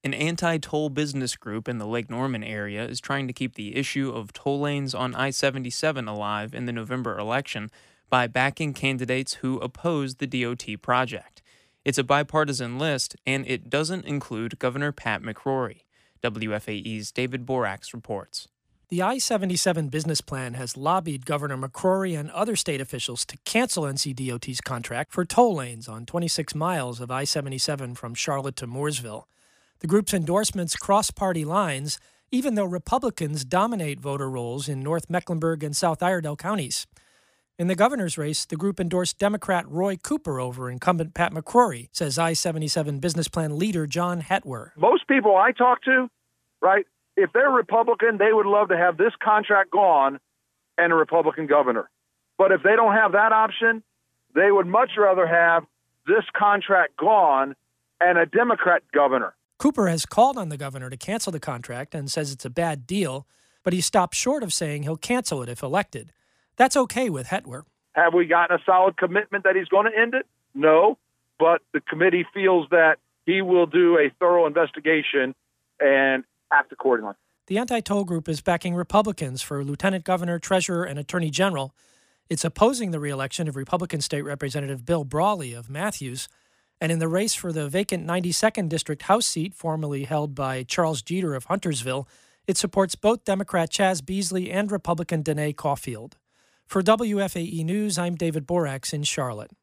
An anti toll business group in the Lake Norman area is trying to keep the issue of toll lanes on I 77 alive in the November election by backing candidates who oppose the DOT project. It's a bipartisan list, and it doesn't include Governor Pat McCrory. WFAE's David Borax reports. The I 77 business plan has lobbied Governor McCrory and other state officials to cancel NCDOT's contract for toll lanes on 26 miles of I 77 from Charlotte to Mooresville. The group's endorsements cross party lines, even though Republicans dominate voter rolls in North Mecklenburg and South Iredell counties. In the governor's race, the group endorsed Democrat Roy Cooper over incumbent Pat McCrory, says I 77 business plan leader John Hetwer. Most people I talk to, right, if they're Republican, they would love to have this contract gone and a Republican governor. But if they don't have that option, they would much rather have this contract gone and a Democrat governor. Cooper has called on the governor to cancel the contract and says it's a bad deal, but he stopped short of saying he'll cancel it if elected. That's okay with Hetwer. Have we gotten a solid commitment that he's going to end it? No, but the committee feels that he will do a thorough investigation and act accordingly. The anti-toll group is backing Republicans for lieutenant governor, treasurer, and attorney general. It's opposing the re-election of Republican State Representative Bill Brawley of Matthews. And in the race for the vacant 92nd District House seat, formerly held by Charles Jeter of Huntersville, it supports both Democrat Chaz Beasley and Republican Danae Caulfield. For WFAE News, I'm David Borax in Charlotte.